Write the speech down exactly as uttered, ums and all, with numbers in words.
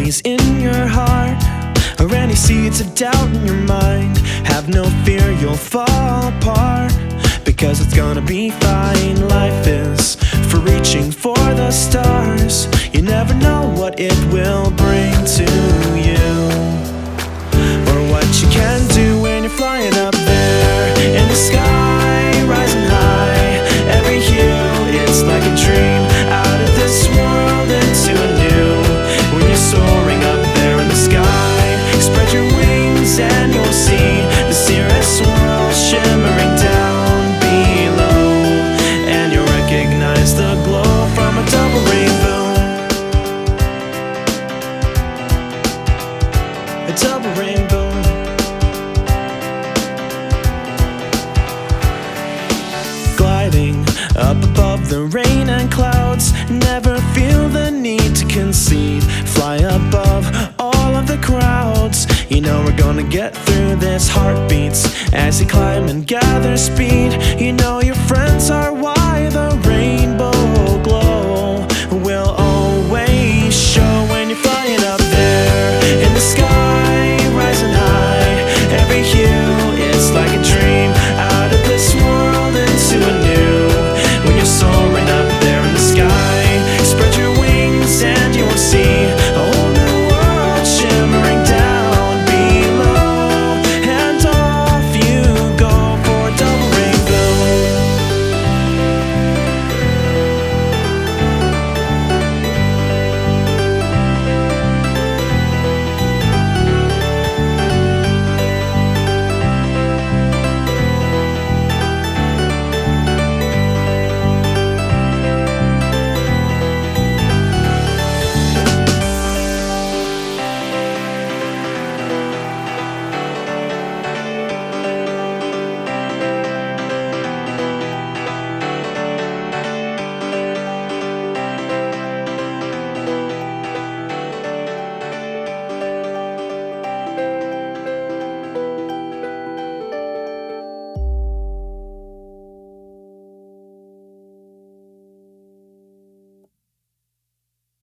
worries in your heart, or any seeds of doubt in your mind, have no fear, you'll fall apart, because it's gonna be fine. Life is for reaching for the stars. You never know what it will bring to you, or what you can do when you're flying up there in the sky, rising high. Every hue, it's like a dream, out of this world into a new. When you're soaring up there in the sky, spread your wings and you'll see the cirrus swirl shimmering down below, and you'll recognize the glow from a double rainbow. A double rainbow. Gliding up above the rain and clouds, never feel the need to concede. Fly above all of the crowds, you know we're gonna get through this. Heartbeats as you climb and gather speed, you know your friends are watching.